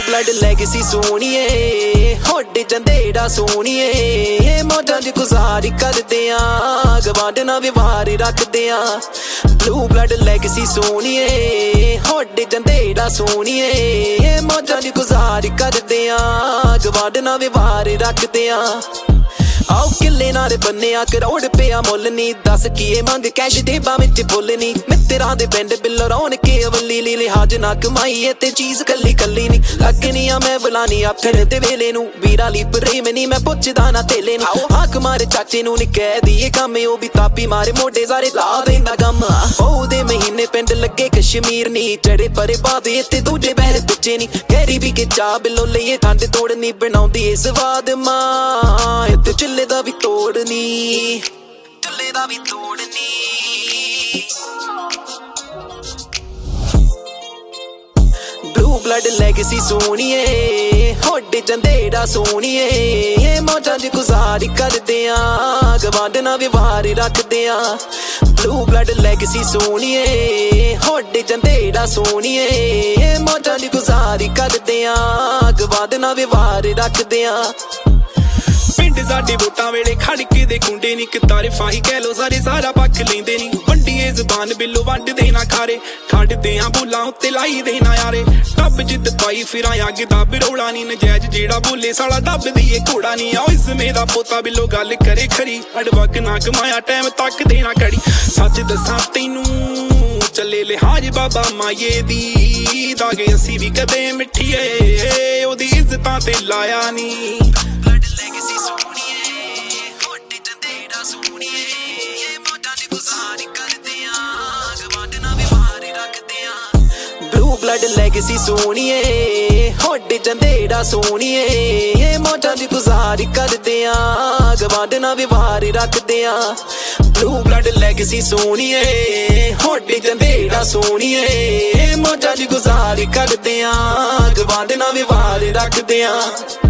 blood legacy सोहणीए होडे चंदेड़ा सोहणीए मौजां च गुज़ारी करदे आ गवांढ नाल व्यवहार रखदे आ ब्लू ब्लड लेगेसी सोहणीए होडे चंदेड़ा सोहणीए मौजां च गुज़ारी करदे आ गवांढ नाल व्यवहार रखदे आ आओ किले नारे बन्ने आ करोड़ पिया मुल नी दस किए मंग कैश देबा विच फुल नी मित्तरां दे पिंड बिल्लो रौन के अवली ली लिहाज ना कमाई ते चीज कल्ली कल्ली नी लगनी आ मैं बुलानी आ फिर ते वेले नू वीरा ली प्रेम नी मैं पुछदा ना तेले नू हाक मारे चाचे नू नी कह दिए कम ओ भी तापी मारे मोढे सारे ला देंदा गम ओ दे महीने पिंड लगे कश्मीर नी चढ़े परे बादे ते दूजे बहर दुजे नी गहरी भी के चा बिल्लो लईए ठंड तोड़नी बनाउंदी ए स्वाद मां इत्ते चिल्ले दा भी तोड़नी चुल्ले दा भी तोड़नी ब्लू ब्लड लेगेसी सोहणीए होडे चंदेड़ा सोहणीए मौजां च गुज़ारी करदे आ गवांढ नाल व्यवहार रखदे आ ब्लू ब्लड लेगेसी सोहणीए होडे चंदेड़ा सोहणीए मौजां च गुज़ारी करदे आ गवांढ नाल व्यवहार रखदे आ पिंड साडे वोटां वेले खड़ के दे कुंडे नी कितारे फाही कह लो सारे सारा पक्ख लेंदे नी वंडिए जुबान बिल्लो वंड दे ना खारे खड़दे आ बोलां उत्ते लाई दे ना यारे टब जिद पाई फिरां अग दा बिरौला नी नजैज जेड़ा बोले साला दब दईए घोड़ा नी आओ इसमें दा पोता बिल्लो गल करे खरी अड़वक ना कमाया टाइम तक दे ना घड़ी सच दसां तैनू चले लिहाज बाबा माये दी दागे असी भी कदे मिठीए ओदी इज्जतां ते लाया नी ब्लड लेगेसी सोहणीए होडे चंदेड़ा सोहणीए मौजां च गुज़ारी करदे आ गवांढ नाल व्यवहार रखदे आ ब्लू ब्लड लेगेसी सोहणीए होडे चंदेड़ा सोहणीए मौजां च गुज़ारी करदे आ गवांढ नाल व्यवहार रखदे आ ब्लू ब्लड लेगेसी सोहणीए होडे चंदेड़ा सोहणीए मौजां च गुज़ारी करदे आ गवांढ नाल व्यवहार रखदे आ